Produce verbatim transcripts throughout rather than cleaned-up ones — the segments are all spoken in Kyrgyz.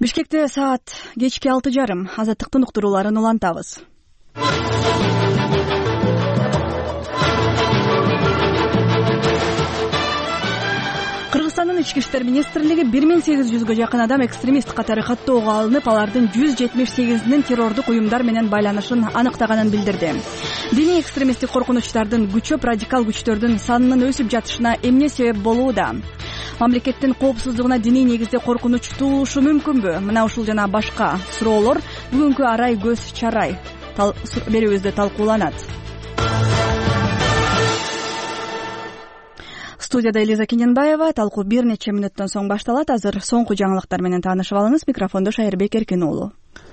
Бишкекте саат кечки алты жарым. Азаттыктын уктурууларын улантабыз. Кыргызстандын ички иштер министрлиги бир миң сегиз жүзгө жакын адам экстремист катары каттоого алынып, алардын жүз жетимиш сегизинин террордук уюмдар менен байланышын аныктаганын билдирди. Диний экстремисттик коркунучтардын күчөп, радикал күчтөрдүн санынын өсүп жатышына эмне себеп болууда? Мамлекеттин коопсуздугуна диний негизде коркунуч туулушу мүмкүнбү? Мына ушул жана башка суроолор бүгүнкү арай көз чарай берүүбүздө талкууланат. Студияда Элиза Киненбаева. Талкуу бир нече мүнөттөн соң башталат. Азыр соңку жаңылыктар менен таанышып алыңыз. Микрофондо Шайырбек Эркин уулу.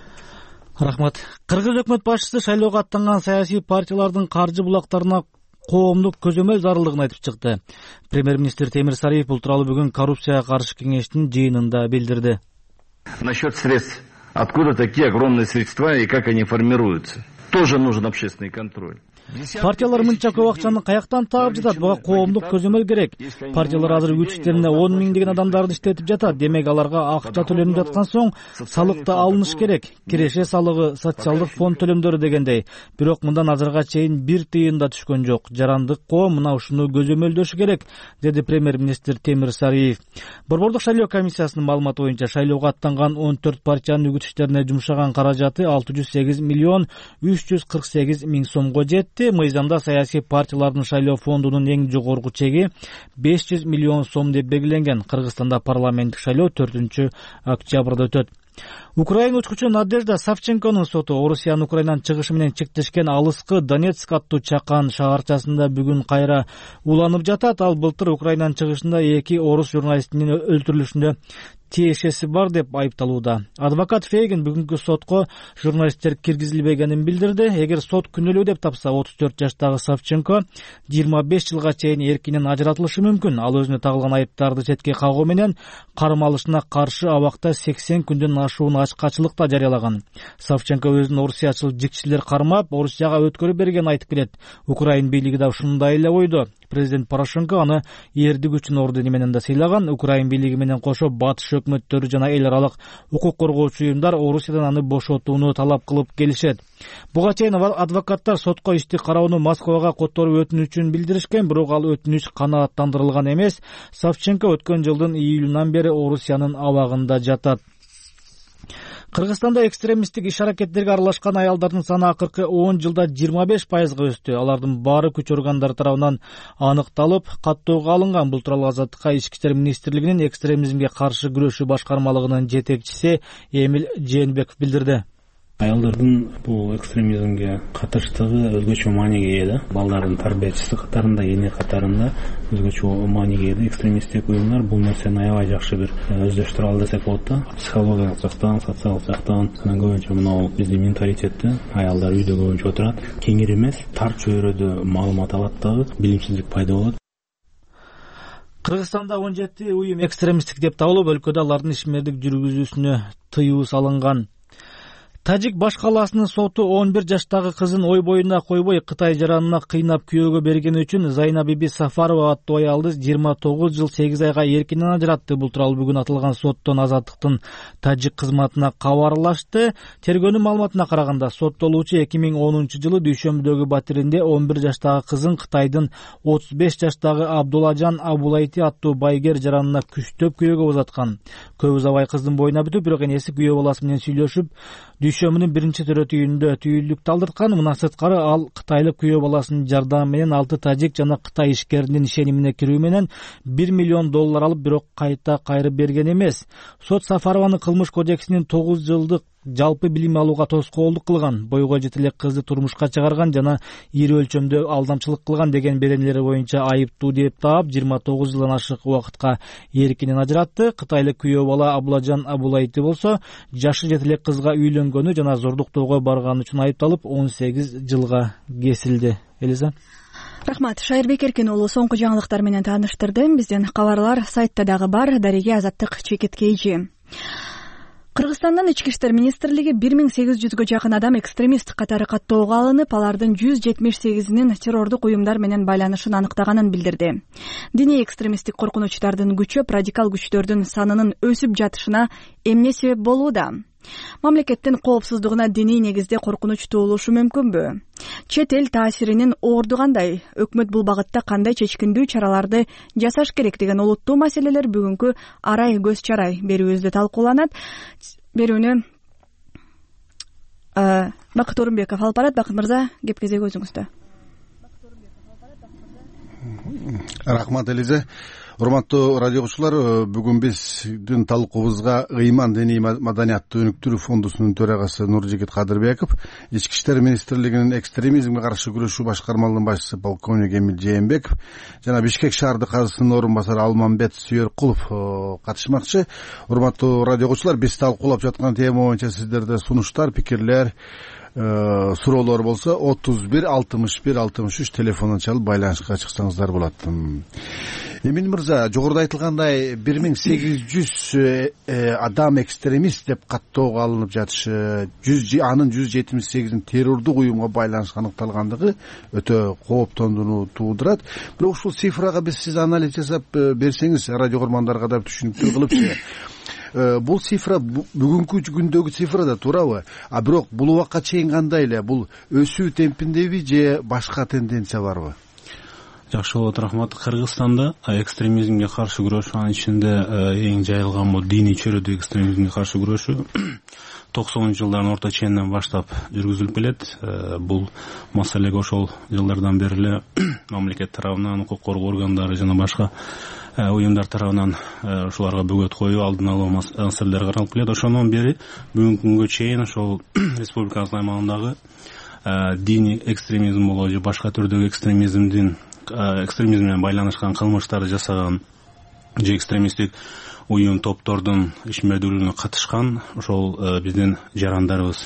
Рахмат. Кыргыз өкмөт башчысы шайлоого аттанган саясий партиялардын каржы булактарына коомдук көзөмөл зарылдыгын айтып чыкты. Премьер-министр Темир Сариев бул тууралуу бүгүн коррупцияга каршы кеңештин жыйынында билдирди. Насчет средств. Откуда такие огромные средства и как они формируются? Тоже нужен общественный контроль. Партиялар мынча көп акчаны каяктан таап жатат? Буга коомдук көзөмөл керек. Партиялар азыр күч иштерине он миңдеген адамдарды иштетип жатат. Демек аларга акча төлөнүп жаткан соң салыкты алыныш керек. Киреше салыгы, социалдык фонд төлөмдөрү дегендей. Бирок мындан азырга чейин бир тыйын да түшкөн жок. Жарандык коом мына ушуну көзөмөлдөшү керек, деди премьер-министр Темир Сариев. Борбордук шайлоо комиссиясынын маалыматы боюнча шайлоого аттанган он төрт партиянын үгүт иштерине жумшаган каражаты алты жүз сегиз миллион үч жүз кырк сегиз миң сомго жетти. Мыйзамда саясий партиялардын шайлоо фондунун эң жогорку чеги беш жүз миллион сом деп белгиленген. Кыргызстанда парламенттик шайлоо төртүнчү октябрда өтөт. Украина учкучу Надежда Савченконун соту Орусиянын Украинанын чыгышы менен чектешкен алыскы Донецк аттуу чакан шаарчасында бүгүн кайра уланып жатат. Ал былтыр Украинанын чыгышында эки орус журналистинин өлтүрүлүшүндө тиешеси бар деп айыпталууда. Адвокат Фейгин бүгүнкү сотко журналисттер киргизилбегенин билдирди. Эгер сот күнөөлүү деп тапса, отуз төрт жаштагы Савченко жыйырма беш жылга чейин эркинен ажыратылышы мүмкүн. Ал өзүнө тагылган айыптарды четке кагуу менен кармалышына каршы абакта сексен күндөн ашуун ачкачылыкта жарыялаган. Савченко өзүн орусиячыл жикчилер кармап, Орусияга өткөрүп бергенин айтып келет. Украин бийлиги да ушундай эле ойдо. Президент Порошенко аны эрдик үчүн ордени менен да сыйлаган. Украин бийлиги менен кошо батыш өкмөттөрү жана эл аралык укук коргоочу уюмдар Орусиядан аны бошотууну талап кылып келишет. Буга чейин адвокаттар сотко ишти кароону Москвага которуп өтүнүчүн билдиришкен, бирок ал өтүнүч канааттандырылган эмес. Савченко өткөн жылдын июлунан бери Орусиянын абагында жатат. Кыргызстанда экстремисттик иш-аракеттерге аралашкан аялдардын саны акыркы он жылда жыйырма беш пайызга өстү. Алардын баары күч органдары тарабынан аныкталып, каттоого алынган. Бул тууралуу Азаттыкка ички иштер министрлигинин экстремизмге каршы күрөшүү башкармалыгынын жетекчиси Эмил Жээнбеков билдирди. Аялдардын бул экстремизмге катыштыгы өзгөчө мааниге ээ да. Балдардын тарбиячысы катарында, эне катарында өзгөчө мааниге ээ. Экстремисттик уюмдар бул нерсени аябай жакшы бир өздөштүрө алды десек болот да. Психологиялык жактан, социалдык жактан көбүнчө мына биздин менталитетте аялдар үйдө көбүнчө отурат. Кеңир эмес, тар чөйрөдө маалымат алат дагы, билимсиздик пайда болот. Кыргызстанда он жети уюм экстремисттик деп табылып, өлкөдө алардын ишмердик жүргүзүүсүнө тыюу салынган. Тажик баш калаасынын соту он бир жаштагы кызын ой боюна койбой Кытай жаранына кыйнап күйөөгө бергени үчүн Зайна Биби Сафарова аттуу аялды жыйырма тогуз жыл сегиз айга эркинен ажыратты. Бул тууралуу бүгүн атылган соттон Азаттыктын тажик кызматына кабарлашты. Тергөөнүн маалыматына караганда, соттолуучу эки миң онунчу жылы дүйшөмбүдөгү батиринде он бир жаштагы кызын Кытайдын отуз беш жаштагы Абдулажан Абулайти аттуу байгер жаранына күчтөп күйөөгө узаткан. Көп узабай кыздын боюна бүтүп, бирок энеси күйөө баласы менен сүйлөшүп, дүйшөмүнүн биринчи төрөтүйүндө түйүлдүктү алдырткан. Мына сырткары ал кытайлык күйөө баласынын жардамы менен алты тажик жана Кытай ишкеринин ишенимине кирүү менен бир миллион доллар алып, бирок кайта кайрып берген эмес. Сот Сафарованы кылмыш кодексинин тогуз жылдык жалпы билим алууга тоскоолдук кылган, бойго жете элек кызды турмушка чыгарган жана ири өлчөмдө алдамчылык кылган деген беренелери боюнча айыптуу деп таап, жыйырма тогуз жылдан ашык убакытка эркинен ажыратты. Кытайлык күйөө бала Абулажан Абулайти болсо, жашы жете элек кызга үйлөнгөнү жана зордуктоого барганы үчүн айыпталып, он сегиз жылга кесилди. Элиза. Рахмат. Шайырбек Эркин уулу соңку жаңылыктар менен тааныштырды. Бизден кабарлар сайтта дагы бар. Дареге Азаттык чекит кейжи. Кыргызстандын ички иштер министрлиги бир миң сегиз жүзгө жакын адам экстремист катары каттоого алынып, алардын жүз жетимиш сегизинин террордук уюмдар менен байланышын аныктаганын билдирди. Диний экстремисттик коркунучтардын күчөп, радикал күчтөрдүн санынын өсүп жатышына эмне себеп болууда? Мамлекеттин коопсуздугуна диний негизде коркунуч туулушу мүмкүнбү? Чет эл таасиринин орду кандай? Өкмөт бул багытта кандай чечкиндүү чараларды жасаш керек деген олуттуу маселелер бүгүнкү арай көз чарай берүүбүздө талкууланат. Берүүнү Бакыт Орунбеков алып барат. Бакыт мырза, кеп кезеги өзүңүздө. Рахмат Элизе. Урматтуу радио угуучулар, бүгүн биздин талкуубузга ыйман диний маданияттуу өнүктүрүү фондусунун төрагасы Нуржигит Кадырбеков, ички иштер министрлигинин экстремизмге каршы күрөшүү башкармалыгынын башчысы полковник Эмил Жээнбеков жана Бишкек шаардык казысынын орун басары Алмамбет Сүйөркулов катышмакчы. Урматтуу радио угуучулар, биз талкуулап жаткан тема боюнча сиздерде сунуштар, пикирлер, суроолор болсо отуз бир алтымыш бир алтымыш үч телефонун чалып байланышка чыксаңыздар болот. Эмин мырза, жогоруда айтылгандай бир миң сегиз жүз адам экстремист деп каттоого алынып жатышы, анын жүз жетимиш сегизин террордук уюмга байланышкы аныкталгандыгы өтө кооптондууну туудурат. Бирок ушул цифрага биз сиз анализ жасап берсеңиз, радио көрөрмандарга да түшүнүктүү кылыпчы. Бул цифра бүгүнкү күндөгү цифра да туурабы? А бирок бул убакка чейин кандай эле? Бул өсүү темпиндеби же башка тенденция барбы? Жакшы болот, рахмат. Кыргызстанда экстремизмге каршы күрөшүү, анын ичинде эң жайылган бул диний чөйрөдөгү экстремизмге каршы күрөшүү токсонунчу жылдардын орто ченинен баштап жүргүзүлүп келет. Бул маселеге ошол жылдардан бери эле мамлекет тарабынан, укук коргоо органдары жана башка уюмдар тарабынан ушуларга бөгөт коюу, алдын алуу маселелери каралып келет. Ошондон бери бүгүнкү күнгө чейин ошол республикабыздын аймагындагы диний экстремизм болобу же башка түрдөгү экстремизмдин экстремизм менен байланышкан кылмыштарды жасаган же экстремисттик уюм топтордун ишмердүүлүгүнө катышкан ошол биздин жарандарыбыз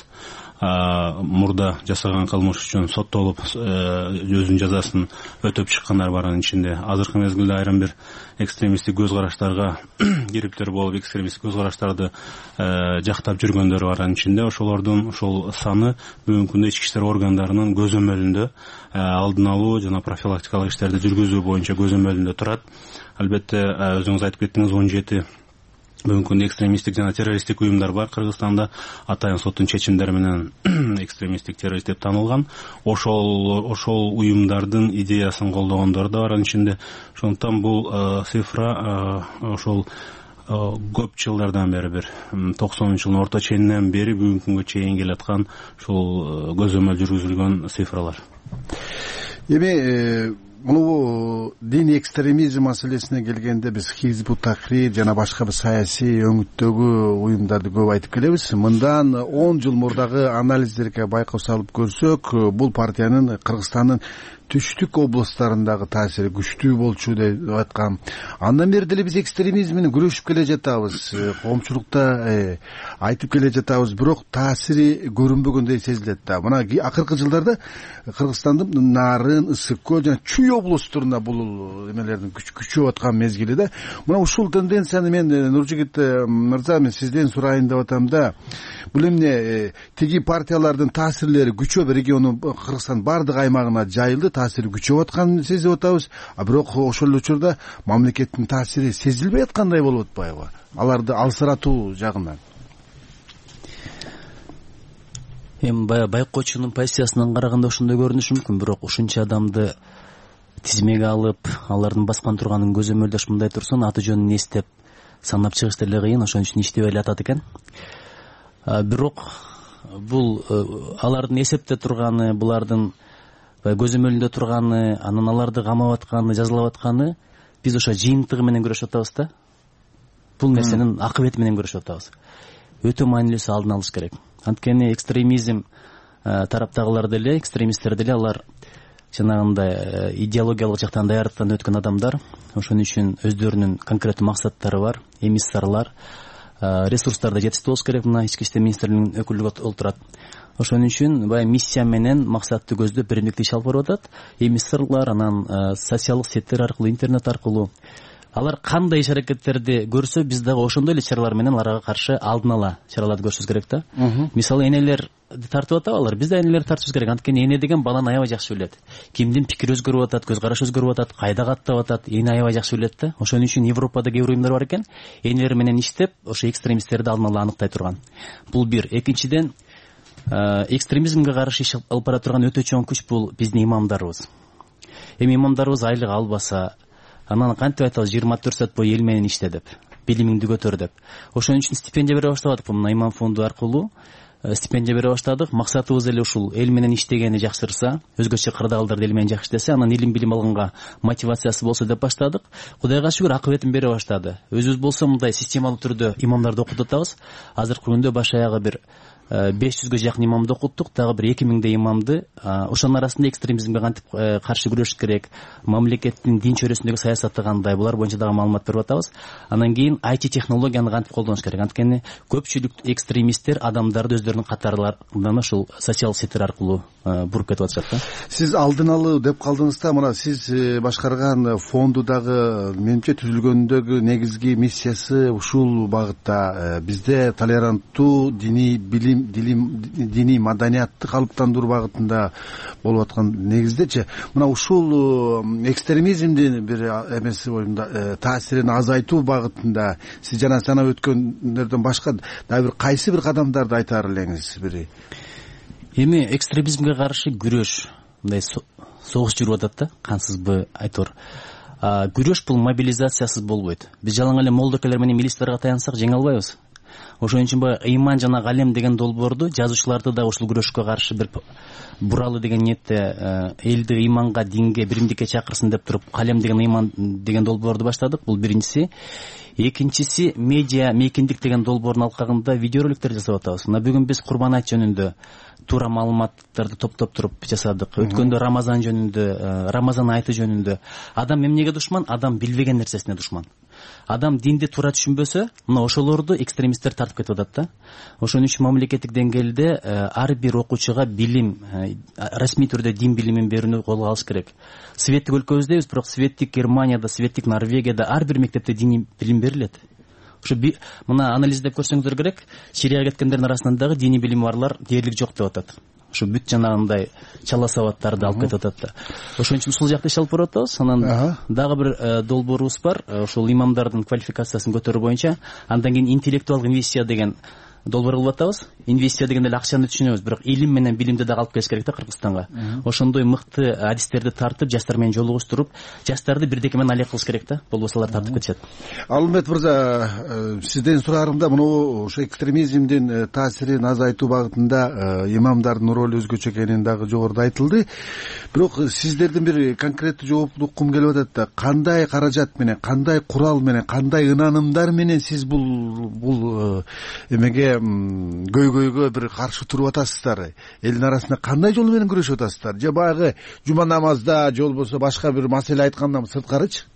мурда жасаган кылмыш үчүн соттолуп өзүнүн жазасын өтөп чыккандар бар. Анын ичинде азыркы мезгилде айрым бир экстремисттик көз караштарга кириптер болуп, экстремисттик көз караштарды жактап жүргөндөр бар. Анын ичинде ошолордун ошол саны бүгүнкү күндө ички иштер органдарынын көзөмөлүндө алдын алуу жана профилактикалык иштерди жүргүзүү боюнча көзөмөлүндө турат. Албетте өзүңүз айтып кеттиңиз, он жети бүгүнкү күндө экстремисттик жана террористтик уюмдар бар Кыргызстанда. Атайын соттун чечимдери менен экстремисттик террорист деп танылган. Ошол ошол уюмдардын идеясын колдогондор да бар анын ичинде. Ошондуктан бул цифра ошол көп жылдардан бери, бир токсонунчу жылдын орто ченинен бери бүгүнкү күнгө чейин келаткан ушул көзөмөл жүргүзүлгөн цифралар. Эми муну диний экстремизм маселесине келгенде биз Хизбут Тахрир жана башка бир саясий өңүттөгү уюмдарды көп айтып келебиз. Мындан он жыл мурдагы анализдерге байкоо салып көрсөк, бул партиянын Кыргызстандын түштүк областтарындагы таасири күчтүү болчу деп айткан. Андан бери деле биз экстремизм менен күрөшүп келе жатабыз, коомчулукта айтып келе жатабыз, бирок таасири көрүнбөгөндөй сезилет да. Мына акыркы жылдарда Кыргызстандын Нарын, Ысык көл жана Чүй областарында бул эмелердин күчөп аткан мезгили да. Мына ушул тенденцияны мен Нуржигит мырза, мен сизден сурайын деп атам да. Бул эмне тиги партиялардын таасирлери күчөп региондун Кыргызстандын бардык аймагына жайылды, таасири күчөп атканын сезип атабыз. А бирок ошол учурда мамлекеттин таасири сезилбей аткандай болуп атпайбы? Аларды алсыратуу жагынан. Эми байкоочунун позициясынан караганда ошондой көрүнүшү мүмкүн, бирок ушунча адамды тизмеге алып, алардын баскан турганын көзөмөлдөш, мындай турсун аты жөнүн эстеп санап чыгыш деле кыйын, ошон үчүн иштебей эле атат экен. Бирок бул алардын эсепте турганы, булардын көзөмөлүндө турганы, анан аларды камап атканы, жазалап атканы биз ошо жыйынтыгы менен көрүшүп атабыз да. Бул нерсенин акыбети менен көрүшүп атабыз. Өтө маанилүүсү алдын алыш керек. Анткени экстремизм тараптагылар деле, экстремисттер деле алар жанагындай идеологиялык жактан даярдыктан өткөн адамдар. Ошон үчүн өздөрүнүн конкреттүү максаттары бар, эмиссарлар, ресурстарды жетиштүү болуш керек. Мына ички иштер министрлигинин өкүлүгү олтурат. Ошон үчүн баягы миссия менен максатты көздөп биримдикти иш алып барып атат. Эмиссарлар анан социалдык сеттер аркылуу, интернет аркылуу алар кандай иш аракеттерди көрсө биз дагы ошондой эле чаралар менен аларга каршы алдын ала чараларды көрүшүбүз керек да. Мисалы энелерди тартып атабы алар, биз да энелерди тартышыбыз керек. Анткени эне деген баланы аябай жакшы билет. Кимдин пикири өзгөрүп атат, көз карашы өзгөрүп атат, кайда каттап атат, эне аябай жакшы билет да. Ошон үчүн Европада кээ бир уюмдар бар экен, энелер менен иштеп, ошо экстремисттерди алдын ала аныктай турган. Бул бир. Экинчиден, экстремизмге каршы иш алып бара турган өтө чоң күч бул биздин имамдарыбыз. Эми имамдарыбыз айлык албаса, анан кантип айталы жыйырма төрт саат бою эл менен иште деп, билимиңди көтөр деп. Ошон үчүн стипендия бере баштадык. Мына имам фонду аркылуу стипендия бере баштадык. Максатыбыз эле ушул: эл менен иштегени жакшырса, өзгөчө кырдаалдар эл менен жакшы иштесе, анан илим билим алганга мотивациясы болсо деп баштадык. Кудайга шүгүр, акыбетин бере баштады. Өзүбүз болсо мындай системалуу түрдө имамдарды окутуп атабыз. Азыркы күндө баш аягы бир беш жүзгө жакын имамды окуттук, дагы бир эки миңдей имамды. Ошонун арасында экстремизмге кантип каршы күрөшүш керек, мамлекеттин дин чөйрөсүндөгү саясаты кандай, булар боюнча дагы маалымат берип атабыз. Анан кийин ай ти технологияны кантип колдонуш керек. Анткени көпчүлүк экстремисттер адамдарды өздөрүнүн катарларынан ушул социал сеттер аркылуу буруп кетип атышат да. Сиз алдын алуу деп калдыңыз да. Мына сиз башкарган фонду дагы менимче түзүлгөндөгү негизги миссиясы ушул багытта. Бизде толеранттуу диний билим диний маданиятты калыптандыруу багытында болуп аткан негиздечи, мына ушул экстремизмдин бир эмеси боюнда таасирин азайтуу багытында сиз жана санап өткөндөрдөн башка дагы бир кайсы бир кадамдарды айтаар элеңиз? Бири эми экстремизмге каршы күрөш, мындай согуш жүрүп атат да, кансызбы айтор. Күрөш бул мобилизациясыз болбойт. Биз жалаң эле молдокелер менен милицияларга таянсак жеңе албайбыз. Ошон үчүн баягы ыйман жана галем деген долбоорду жазуучуларды да ушул күрөшкө каршы бир буралы деген ниетте элди ыйманга, динге, биримдикке чакырсын деп туруп калем деген ыйман деген долбоорду баштадык. Бул биринчиси. Экинчиси, медиа мейкиндик деген долбоордун алкагында видеороликтер жасап атабыз. Мына бүгүн биз Курбан айт жөнүндө туура маалыматтарды топтоп туруп жасадык. Өткөндө Рамазан жөнүндө, Рамазан айты жөнүндө. Адам эмнеге душман? Адам билбеген нерсесине душман. Адам динди туура түшүнбөсө, мына ошолорду экстремисттер тартып кетип атат да. Ошон үчүн мамлекеттик деңгээлде ар бир окуучуга билим, расмий түрдө дин билимин берүүнү колго алыш керек. Светтик өлкөбүздебиз, бирок светтик Германияда, светтик Норвегияда ар бир мектепте диний билим берилет. Ошо мына анализдеп көрсөңүздөр керек, Сирияга кеткендердин арасында дагы диний билими барлар дээрлик жок деп атат. Ошо бүт жанагындай чала сабаттарды алып кетип атат да. Ошон үчүн ушул жакта иш алып барып атабыз. Анан дагы бир долбоорубуз бар, ошол имамдардын квалификациясын көтөрүү боюнча. Андан кийин интеллектуалдык инвестиция деген долбоор кылып атабыз. Инвестиция дегенде эле акчаны түшүнөбүз, бирок илим менен билимди дагы алып келиш керек да Кыргызстанга. Ошондой мыкты адистерди тартып, жаштар менен жолугуштуруп, жаштарды бирдеке менен алек кылыш керек да. Болбосо алар тартып кетишет. Алымбет мырза, сизден сураарымда мына ошо экстремизмдин таасирин азайтуу багытында имамдардын ролу өзгөчө экенин дагы жогоруда айтылды. Бирок сиздердин бир конкреттүү жоопту уккум келип атат да. Кандай каражат менен, кандай курал менен, кандай ынанымдар менен сиз бул бул эмеге көйгөйгө бир каршы туруп атасыздар? Элдин арасында кандай жол менен күрөшүп атасыздар? Же баягы жума намазда, же болбосо башка бир маселе айткандан сырткарычы?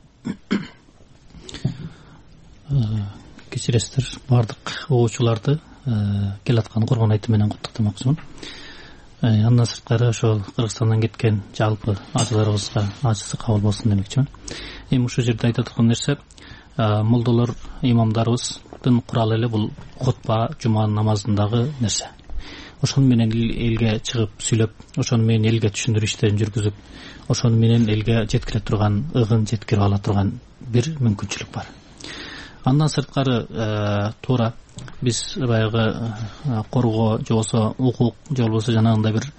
Кечиресиздер, бардык окуучуларды келаткан Курбан айты менен куттуктамакчымын. Андан сырткары ошол Кыргызстандан кеткен жалпы ажыларыбызга ажысы кабыл болсун демекчимин. Эми ушул жерде айта турган нерсе, молдолор, имамдарыбыздын куралы эле бул хутба, жума намазындагы нерсе. Ошону менен элге чыгып сүйлөп, ошону менен элге түшүндүрүү иштерин жүргүзүп, ошону менен элге жеткире турган, ыгын жеткирип ала турган бир мүмкүнчүлүк бар. Андан сырткары туура биз баягы коргоо, же болбосо укук, же болбосо жанагындай бир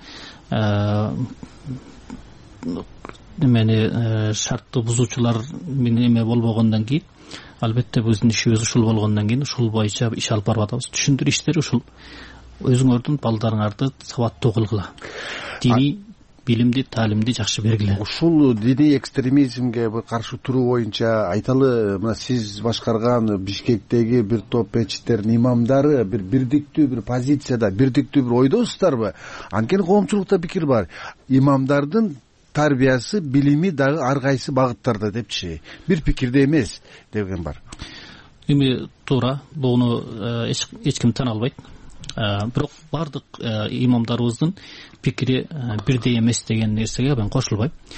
эмени шартты бузуучулар менен эме болбогондон кийин, албетте биздин ишибиз ушул болгондон кийин ушул боюнча иш алып барып атабыз. Түшүндүрүү иштери ушул. Өзүңөрдүн балдарыңарды сабаттуу кылгыла. Диний билимди, таалимди жакшы бергиле. Ушул диний экстремизмге каршы туруу боюнча айталы, мына сиз башкарган Бишкектеги бир топ мечиттердин имамдары бир бирдиктүү бир позицияда, бирдиктүү бир ойдосуздарбы? Анткени коомчулукта пикир бар. Имамдардын тарбиясы, билими дагы ар кайсы багыттарда депчи. Бир пикирде эмес деген бар. Эми туура, буну эч ким тана албайт. Бирок бардык имамдарыбыздын пикири бирдей эмес деген нерсеге мен кошулбайм.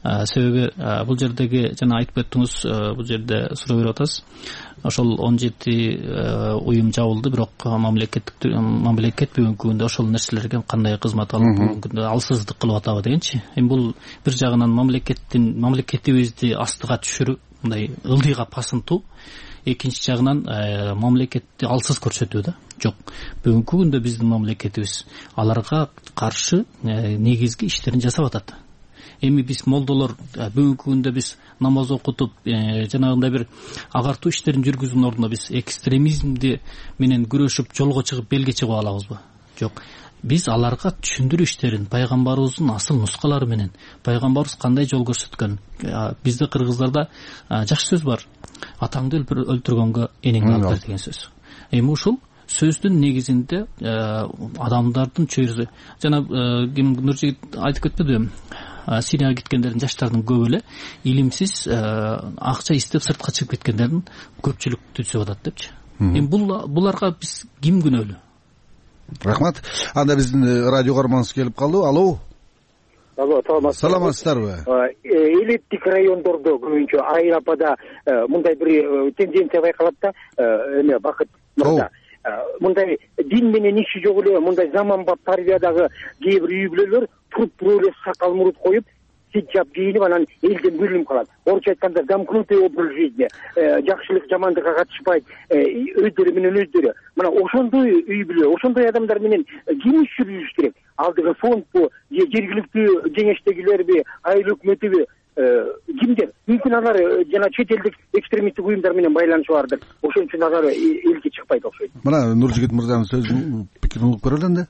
себеби бул жердеги жана айтып өттүңүз, бул жерде суроо берип атасыз. Ошол он жети уюм жабылды, бирок мамлекеттик мамлекет бүгүнкү күндө ошол нерселерге кандай кызмат алып бүгүнкү күндө алсыздык кылып атабы дегенчи. Эми бул бир жагынан мамлекеттин мамлекетибизди астыга түшүрүү, мындай ылдыйга басынтуу. Экинчи жагынан мамлекетти алсыз көрсөтүү да. Жок, бүгүнкү күндө биздин мамлекетибиз аларга каршы негизги иштерин жасап атат. Эми биз молдолор бүгүнкү күндө биз намаз окутуп, жанагындай бир агартуу иштерин жүргүзүүнүн ордуна биз экстремизмди менен күрөшүп, жолго чыгып, белге чыгып алабызбы? Жок. Биз аларга түшүндүрүү иштерин пайгамбарыбыздын асыл нускалары менен, пайгамбарыбыз кандай жол көрсөткөн. Бизде кыргыздарда жакшы сөз бар. Атаңды өлтүргөнгө энеңди алып бер деген сөз. Эми ушул сөздүн негизинде адамдардын чөйрөсү, жана ким Нуржигит айтып кетпедиби? Сирияга кеткендердин жаштардын көбү эле илимсиз акча издеп сыртка чыгып кеткендердин көпчүлүк түзүп атат депчи. Эми бул буларга биз ким күнөөлүү? Рахмат. Анда биздин радио каарманыбыз келип калды. Алло. Алло, саламатсыздарбы? Элиттик райондордо көбүнчө Айрапада мындай бир тенденция байкалат да, эме Бакыт мырза. Мындай дин менен иши жок эле, мындай заманбап тарбиядагы кээ бир үй бүлөлөр туруп туруп эле сакал мурут коюп, хиджаб кийинип, анан элден бөлүнүп калат. Орусча айтканда замкнутый образ жизни, жакшылык жамандыкка катышпайт, өздөрү менен өздөрү. Мына ошондой үй бүлө, ошондой адамдар менен ким иш жүргүзүш керек? Алдыгы фондбу, же жергиликтүү кеңештегилерби, айыл өкмөтүбү, кимдер? Мүмкүн алар жана чет элдик экстремисттик уюмдар менен байланышы бардыр. Ошон үчүн алар элге чыкпайт окшойт. Мына Нуржигит мырзанын сөзүн пикирин угуп көрөлү энди.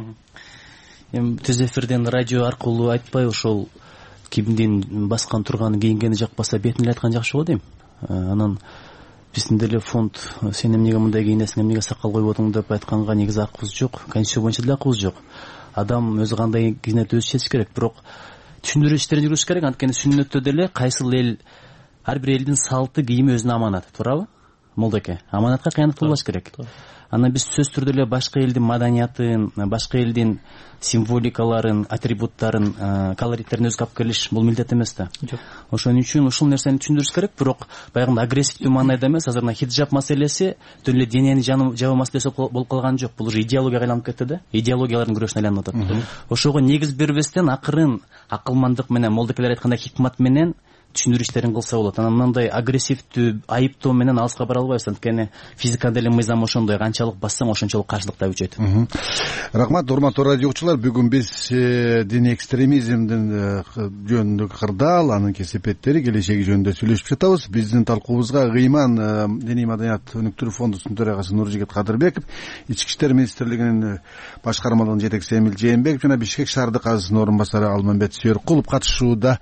Эми түз эфирден радио аркылуу айтпай ошол кимдин баскан турганын кийингени жакпаса бетин эле айткан жакшы го дейм. Анан биздин деле фонд сен эмнеге мындай кийинесиң, эмнеге сакал коюп атың деп айтканга негизи акыбыз жок. Конституция боюнча деле акыбыз жок. Адам өзү кандай кийинет өзү чечиш керек, бирок түшүндүрүү иштерин жүргүзүш керек. Анткени сүннөттө деле кайсыл эл, ар бир элдин салты, кийими өзүнө аманат, туурабы? Молдоке, аманатка кыянат кылбаш керек. Анан биз сөз түрдө эле башка элдин маданиятын, башка элдин символикаларын, атрибуттарын, колориттерин өзгө алып келиш бул милдет эмес да. Ошон үчүн ушул нерсени түшүндүрүш керек, бирок баягы агрессивдүү маанайда эмес. Азыр мына хиджаб маселеси түн эле денени жабуу маселеси болуп калган жок. Бул уже идеологияга айланып кетти да. Идеологиялардын күрөшүнө айланып атат. Ошого негиз бербестен акырын акылмандык менен, молдокелер айткандай хикмат менен түшүндүрүү иштерин кылса болот. Анан мындай агрессивдүү, айыптоо менен алыска бара албайбыз. Анткени физика деле мыйзам ошондой, канчалык бассаң ошончолук каршылык да күчөйт. Рахмат, урматтуу радио окуучулар. Бүгүн биз диний экстремизмдин жөнүндөгү кырдаал, анын кесепеттери, келечеги жөнүндө сүйлөшүп жатабыз. Биздин талкуубузга Ыйман диний маданият өнүктүрүү фондунун төрагасы Нуржигит Кадырбеков, Ички иштер министрлигинин башкармалыгынын жетекчиси Эмил Жээнбеков жана Бишкек шаардык казысынын орун басары Алмамбет Сүйөркулов катышууда.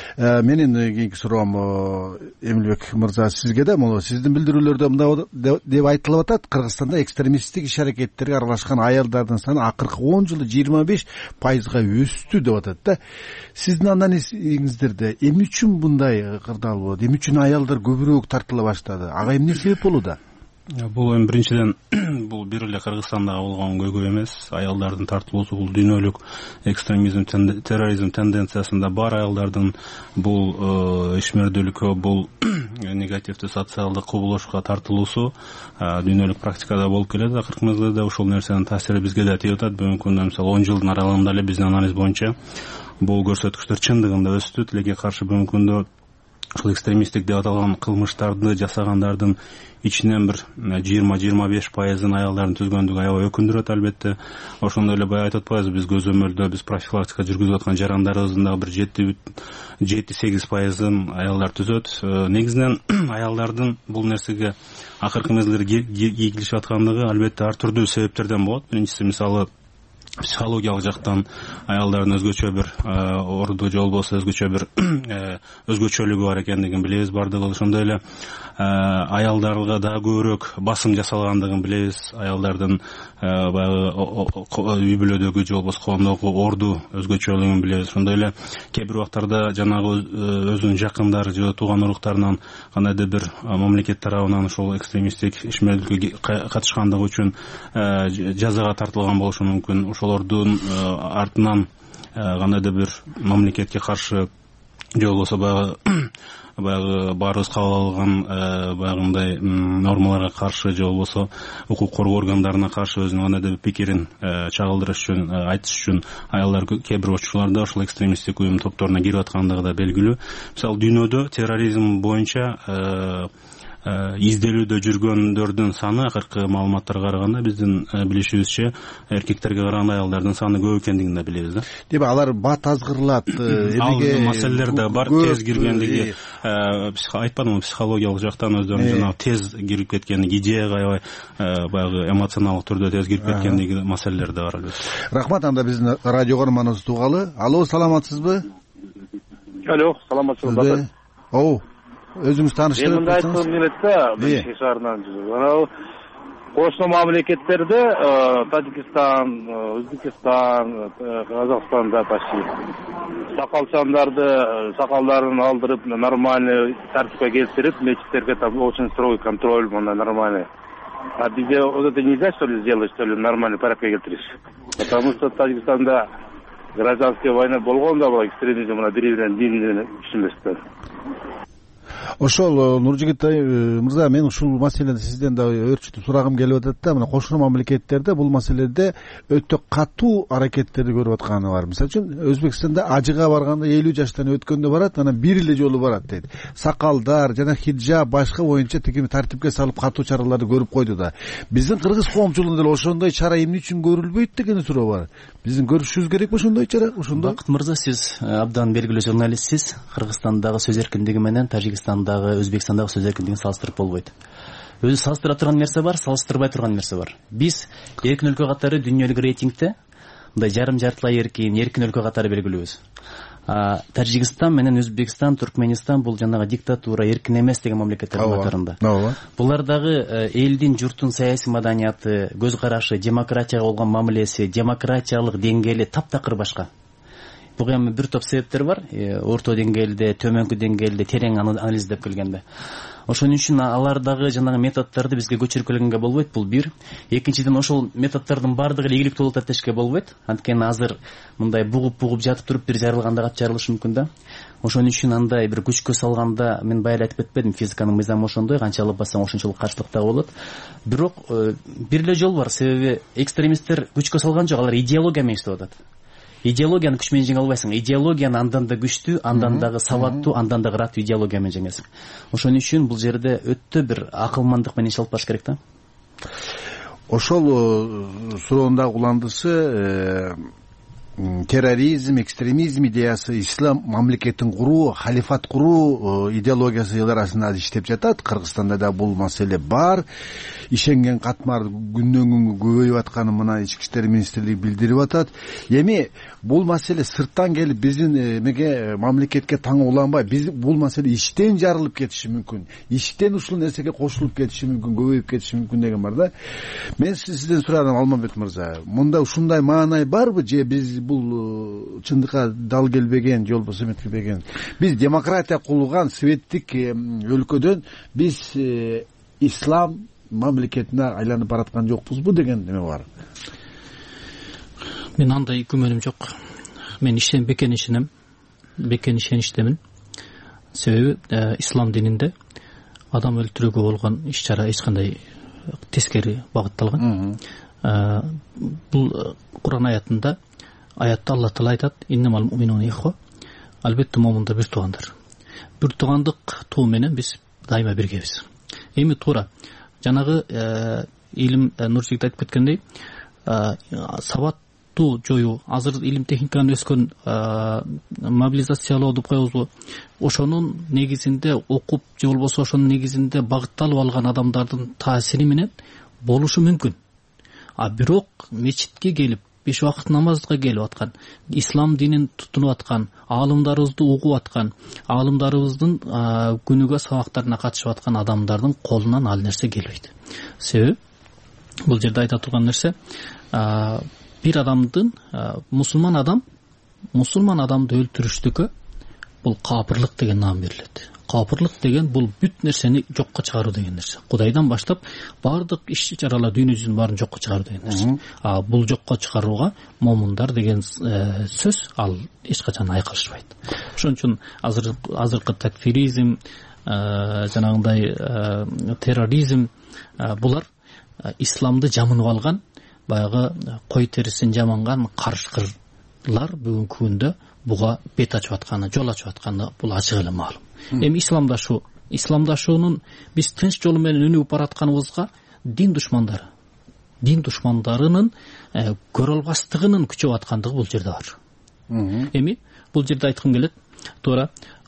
Менин кийинки суроом Эмилбек мырза сизге да, могу сиздин билдирүүлөрдө мындай деп айтылып атат: Кыргызстанда экстремисттик иш аракеттерге аралашкан аялдардын саны акыркы он жылда жыйырма беш пайызга өстү деп атат да. Сиздин анализиңиздерде эмне үчүн мындай кырдаал болот? Эмне үчүн аялдар көбүрөөк тартыла баштады? Ага эмне себеп болууда? Бул эми биринчиден бул бир эле Кыргызстанда болгон көйгөй эмес. Аялдардын тартылуусу бул дүйнөлүк экстремизм, терроризм тенденциясында бар. Аялдардын бул ишмердүүлүккө, бул негативдүү социалдык кубулушка тартылуусу дүйнөлүк практикада болуп келет. Акыркы мезгилде ушул нерсенин таасири бизге да тийип атат. Бүгүнкү күндө мисалы он жылдын аралыгында эле биздин анализ боюнча бул көрсөткүчтөр чындыгында өстү. Тилекке каршы бүгүнкү күндө ушул экстремисттик деп аталган кылмыштарды жасагандардын ичинен бир жыйырма жыйырма беш пайызын аялдардын түзгөндүгү аябай өкүндүрөт албетте. Ошондой эле бая айтып атпайбызбы, биз көзөмөлдөө биз профилактика жүргүзүп аткан жарандарыбыздын дагы бир жети сегиз пайызын аялдар түзөт. Негизинен аялдардын бул нерсеге акыркы мезгилде ийгилишип аткандыгы албетте ар түрдүү себептерден болот. Биринчиси мисалы психологиялык жактан аялдардын өзгөчө бир орду же болбосо өзгөчө бир өзгөчөлүгү бар экендигин билебиз бардыгы. Ошондой эле аялдарга дагы көбүрөөк басым жасалгандыгын билебиз. Аялдардын баягы үй бүлөдөгү же болбосо коомдогу орду өзгөчөлүгүн билебиз. Ошондой эле кээ бир убактарда жанагы өзүнүн жакындары же тууган уруктарынан кандайдыр бир мамлекет тарабынан ушул экстремисттик ишмердүүлүккө катышкандыгы үчүн жазага тартылган болушу мүмкүн. Ошолордун артынан кандайдыр бир мамлекетке каршы же болбосо баягы баягы баарыбыз кабыл алган баягындай нормаларга каршы же болбосо укук коргоо органдарына каршы өзүнүн кандайдыр бир пикирин чагылдырыш үчүн айтыш үчүн аялдар кээ бир учурларда ушул экстремисттик уюм топторуна кирип аткандыгы да белгилүү. Мисалы дүйнөдө терроризм боюнча изделүүдө жүргөндөрдүн саны акыркы маалыматтарга караганда биздин билишибизче эркектерге караганда аялдардын саны көп экендигин да билебиз да. Демек алар бат азгырылат, эмнеге маселелер да бар, тез киргендиги, айтпадымбы, психологиялык жактан өздөрүнүн жанагы тез кирип кеткендиги, идеяга аябай баягы эмоционалдык түрдө тез кирип кеткендиги маселелер да бар албетте. Рахмат. Анда биздин радио көрөрманыбыз тугалы. Алло, саламатсызбы? Алло, саламатсызбы? Оо, өзүңүз тааныштырып мен мындай айткым келет да, биринчи шаарынан жүрүп. Анау кошмо мамлекеттерде Тажикстан, Өзбекстан, Казакстанда почти сакалчандарды, сакалдарын алдырып, нормальный тартипке келтирип, мечиттерге там очень строгий контроль, мына нормальный. А bizde вот это нельзя, что ли, сделать, что ли, нормальный порядка келтириш? Потому что Тажикстанда гражданская война болгон да, был экстремизм, мына бири-бирин дин түшүнбөстөр. Ошол Нуржигит мырза, мен ушул маселени сизден да өрчүтүп сурагым келип атат да, мына кошуна мамлекеттерде бул маселеде өтө катуу аракеттерди көрүп атканы бар. Мисалы үчүн Өзбекстанда ажыга барганда элүү жаштан өткөндө барат, анан бир эле жолу барат дейт. Сакалдар жана хиджаб башка боюнча тигини тартипке салып катуу чараларды көрүп койду да. Биздин кыргыз коомчулугунда деле ошондой чара эмне үчүн көрүлбөйт деген суроо бар. Биздин көрүшүбүз керек ошондой чара, ошондой. Бакыт мырза, сиз абдан белгилүү журналистсиз. Кыргызстандагы сөз эркиндиги менен Тажикстандагы, Өзбекстандагы сөз эркиндигин салыштырып болбойт. Өзү салыштыра турган нерсе бар, салыштырбай турган нерсе бар. Биз эркин өлкө катары дүйнөлүк рейтингде мындай жарым жартылай эркин, эркин өлкө катары белгилүүбүз. Тажикстан менен Өзбекстан, Туркменистан бул жанагы диктатура, эркин эмес деген мамлекеттердин катарында. Булардагы элдин, журттун саясий маданияты, көз карашы, демократияга болгон мамилеси, демократиялык деңгээли таптакыр башка. Буга эми бир топ себептер бар. Орто деңгээлде, төмөнкү деңгээлде терең анализдеп келгенде. Ошон үчүн алардагы жанагы методдорду бизге көчүрүп келгенге болбойт. Бул бир. Экинчиден, ошол методдордун баардыгы ийгиликтүү болуп атат дешке болбойт. Анткени азыр мындай бугуп-бугуп жатып туруп бир жарылганда кат жарылышы мүмкүн да. Ошон үчүн андай бир күчкө салганда, мен баягы айтып кетпедим, физиканын мыйзамы ошондой, канча алып бассаң ошончолук каршылык да болот. Бирок бир эле жол бар, себеби экстремисттер күчкө салган жок, алар идеология менен иштеп атат. Идеологияны күч менен жеңе албайсың. Идеологияны андан да күчтүү, андан дагы сабаттуу, андан да кыраттуу идеология менен жеңесиң. Ошон үчүн бул жерде өтө бир акылмандык менен иш алып барыш керек да. Ошол суроонун дагы уландысы терроризм, экстремизм идеясы, ислам мамлекетин куруу, халифат куруу идеологиясы арасында иштеп жатат. Кыргызстанда да бул маселе бар. Ишенген катмар күндөн күнгө көбөйүп атканын мына ички иштер министрлиги билдирип атат. Эми бул маселе сырттан келип биздин эмеге мамлекетке таң уланбай, биз бул маселе иштен жарылып кетиши мүмкүн. Иштен ушул нерсеге кошулуп кетиши мүмкүн, көбөйүп кетиши мүмкүн деген бар да. Мен сизден сурадым, Алмамбет мырза. Мында ушундай маанай барбы, же биз бул чындыкка дал келбеген, жол болсо эметпеген? Биз демократия кулган светтик өлкөдөн биз ислам мамлекетине айланып бараткан жокпузбу деген неме бар. Мен андай күмөнүм жок. Мен иштен бекен ишенем. Бекен ишеништемин. Себеби ислам дининде адам өлтүрүүгө болгон иш-чара эч кандай тескери багытталган. Бул Куран аятында аятта Алла Таала айтат: "Иннамал муъминуна ихва". Албетте момундар бир туугандар. Бир туугандык туу менен биз дайыма биргебиз. Эми туура жанагы илим Нуржигит айтып кеткендей, сабаттуу жоюу, азыр илим техниканын өскөн мобилизациялоо деп коебузбу, ошонун негизинде окуп же болбосо ошонун негизинде багытталып алган адамдардын таасири менен болушу мүмкүн. А бирок мечитке келип беш убакыт намазга келип аткан, ислам динин тутунуп аткан, аалымдарыбызды угуп аткан, аалымдарыбыздын күнүгө сабактарына катышып аткан адамдардын колунан ал нерсе келбейт. Себеби бул жерде айта турган нерсе, бир адамдын, мусулман адам мусулман адамды өлтүрүштүккө бул капырлык деген наам берилет. капырлык деген бул бүт нерсени жокко чыгаруу деген нерсе. Кудайдан баштап баардык иш чаралар дүйнө жүзүнүн баарын жокко чыгаруу деген нерсе. А бул жокко чыгарууга момундар деген сөз ал эч качан айкалышпайт. Ошон үчүн азыр азыркы такфиризм, жанагындай терроризм булар исламды жамынып алган, баягы кой терисин жаманган карышкырлар бүгүнкү күндө буга бет ачып атканы, жол ачып атканы бул ачык эле маалым. Эми исламдашуу, исламдашуунун биз тынч жолу менен өнүгүп баратканыбызга дин душмандары, дин душмандарынын көрө албастыгынын күчөп аткандыгы бул жерде бар. Эми бул жерде айткым келет, туура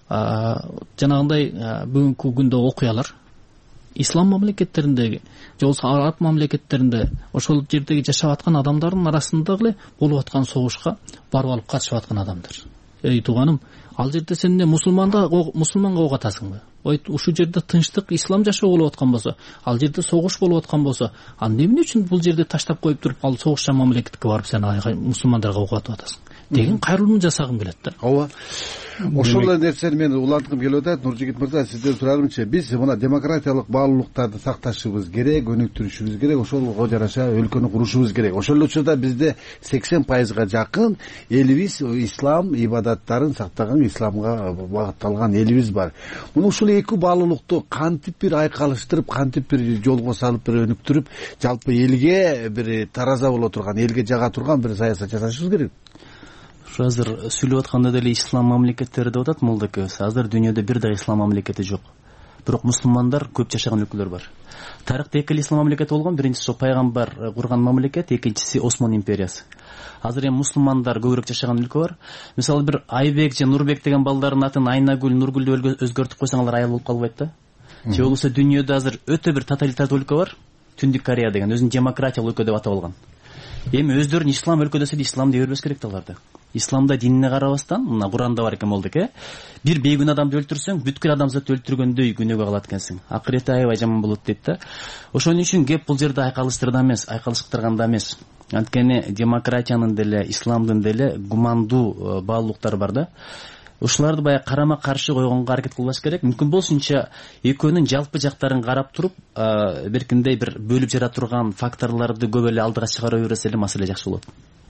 жанагындай бүгүнкү күндө окуялар ислам мамлекеттериндеги же болбосо араб мамлекеттеринде ошол жердеги жашап аткан адамдардын арасында эле болуп аткан согушка барып алып катышып аткан адамдар. Эй тууганым, ал жерде сен эмне мусулманда мусулманга ок атасыңбы? Ой, ушул жерде тынчтык, ислам жашоо болуп аткан болсо, ал жерде согуш болуп аткан болсо, анда эмне үчүн бул жерде таштап коюп туруп, ал согушчан мамлекетке барып сен мусулмандарга ок атып атасың деген кайрылууну жасагым келет да. Ооба. Ошол эле нерсени мен уланткым келип атат. Нуржигит мырза, сизден сурарымчы, биз мына демократиялык баалуулуктарды сакташыбыз керек, өнүктүрүшүбүз керек, ошого жараша өлкөнү курушубуз керек. Ошол эле учурда бизде сексен пайызга жакын элибиз ислам ибадаттарын сактаган, исламга багытталган элибиз бар. Муну ушул эки баалуулукту кантип бир айкалыштырып, кантип бир жолго салып, бир өнүктүрүп, жалпы элге бир тараза боло турган, элге жага турган бир саясат жасашыбыз керек. Ушу азыр сүйлөп атканда деле ислам мамлекеттери деп атат молдокебиз. Азыр дүйнөдө бир да ислам мамлекети жок. Бирок мусулмандар көп жашаган өлкөлөр бар. Тарыхта эки эле ислам мамлекети болгон, биринчиси ошо пайгамбар курган мамлекет, экинчиси Осман империясы. Азыр эми мусулмандар көбүрөөк жашаган өлкө бар. Мисалы бир Айбек же Нурбек деген балдардын атын Айнагүл, Нургүл деп өзгөртүп койсоңар аял болуп калбайт да. Же болбосо дүйнөдө азыр өтө бир тоталитардык өлкө бар, Түндүк Корея деген, өзүн демократиялык өлкө деп атап алган. Эми өздөрүн ислам өлкө десе да ислам дей бербеш керек да аларды. Исламда динине карабастан, мына Куранда бар экен молдок, э? Бир бейгүнө адамды өлтүрсөң, бүткүл адамзатты өлтүргөндөй күнөөгө калат экенсиң. Акырети аябай жаман болот дейт да. Ошон үчүн кеп бул жерде айкалыштырда эмес, айкалыштырганда эмес. Анткени демократиянын деле, исламдын деле гумандуу баалуулуктары бар да. Ушуларды баягы карама каршы койгонго аракет кылбаш керек. Мүмкүн болсунча экөөнүн жалпы жактарын карап туруп, беркиндей бир бөлүп жара турган факторлорду көп эле алдыга чыгара берсе эле маселе жакшы болот.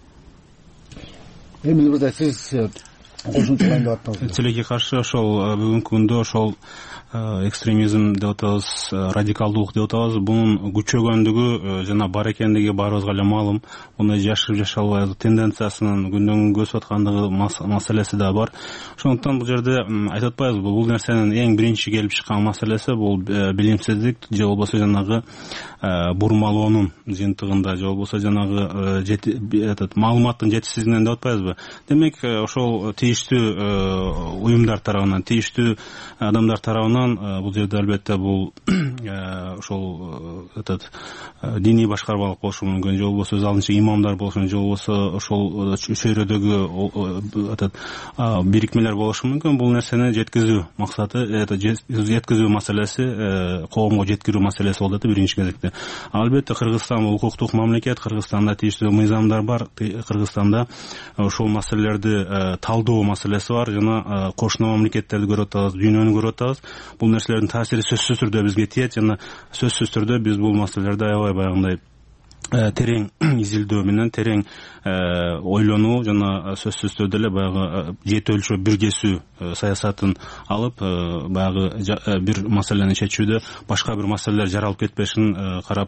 Эмил мырза, сиз кошумчалайын деп аттыңыз. Тилекке каршы ошол бүгүнкү күндө ошол экстремизм деп атабыз, радикалдуулук деп атабыз, бунун күчөгөндүгү жана бар экендиги баарыбызга эле маалым. Мындай жашырып жашай албайбыз, тенденциясынын күндөн күнгө өсүп аткандыгы маселеси да бар. Ошондуктан бул жерде айтып атпайбызбы, бул нерсенин эң биринчи келип чыккан маселеси бул билимсиздик же болбосо жанагы бурмалоонун жыйынтыгында, же болбосо жанагы этот маалыматтын жетишсиздигинен деп атпайбызбы. Демек, ошол тийиштүү уюмдар тарабынан, тийиштүү адамдар тарабынан бул жерде албетте бул ошол этот диний башкармалык болушу мүмкүн, же болбосо өз алдынча имамдар болушу мүмкүн, же болбосо ошол чөйрөдөгү этот бирикмелер болушу мүмкүн. Бул нерсени жеткизүү максаты, это жеткизүү маселеси, коомго жеткирүү маселеси болот да биринчи кезекте. Албетте Кыргызстан бул укуктук мамлекет, Кыргызстанда тийиштүү мыйзамдар бар, Кыргызстанда ошол маселелерди талдоо маселеси бар, жана кошуна мамлекеттерди көрүп атабыз, дүйнөнү көрүп атабыз. Бул нерселердин таасири сөзсүз түрдө бизге тиет, жана сөзсүз түрдө биз бул маселелерди аябай баягындай терең изилдөө менен, терең ойлонуу жана сөзсүз түрдө эле баягы жети өлчөп бир кесүү саясатын алып, баягы бир маселени чечүүдө башка бир маселелер жаралып кетпешин карап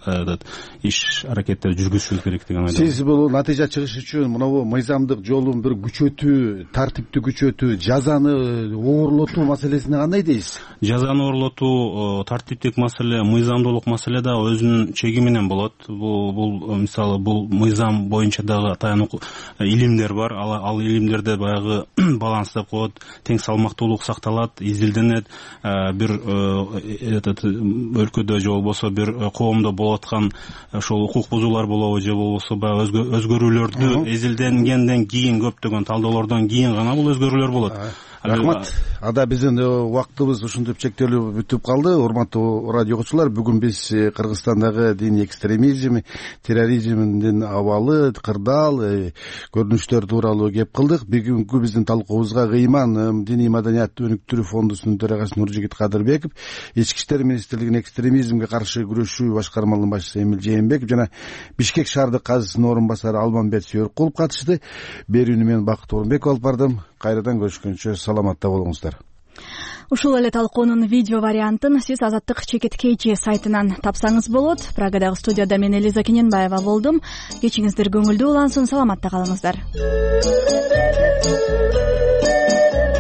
иш аракеттер жүргүзүшүбүз керек деген ойдомун. Сиз бул натыйжа чыгыш үчүн мынабу мыйзамдык жолун бир күчөтүү, тартипти күчөтүү, жазаны оорлотуу маселесине кандай дейсиз? Жазаны оорлотуу тартиптик маселе, мыйзамдуулук маселе да өзүнүн чеги менен болот. Бул бул мисалы бул мыйзам боюнча дагы таянуу илимдер бар. Ал, ал илимдерде баягы баланстап коет, тең салмактуулук сакталат, изилденет. Бир этот өлкөдө же болбосо бир коомдо болуп аткан ошол укук бузуулар болобу, же болбосо баягы өзгөрүүлөрдү изилденгенден кийин, көптөгөн талдоолордон кийин гана бул өзгөрүүлөр болот. рахмат. Ада биздин убактыбыз ушинтип чектелип бүтүп калды. Урматтуу радио угуучулар, бүгүн биз Кыргызстандагы диний экстремизм, терроризмдин абалы, кырдаал көрүнүштөр тууралуу кеп кылдык. Бүгүнкү биздин талкуубузга Кыйман диний маданият өнүктүрүү фондусунун төрагасы Нуржигит Кадырбеков, Ички иштер министрлигинин экстремизмге каршы күрөшүү башкармалыгынын башчысы Эмил Жээнбеков жана Бишкек шаардык казысынын орун басары Алмамбет Сүйөркулов катышты. Берүүнү мен Бакыт Орунбеков алып бардым. Кайрадан көрүшкөнчө саламатта болуңуздар. Ушул эле талкуунун видео вариантын сиз Азаттык Чекит Кейчи сайтынан тапсаңыз болот. Прагадагы студияда мен Элиза Кененбаева болдум. Кечиңиздер көңүлдүү улансын, саламатта калыңыздар.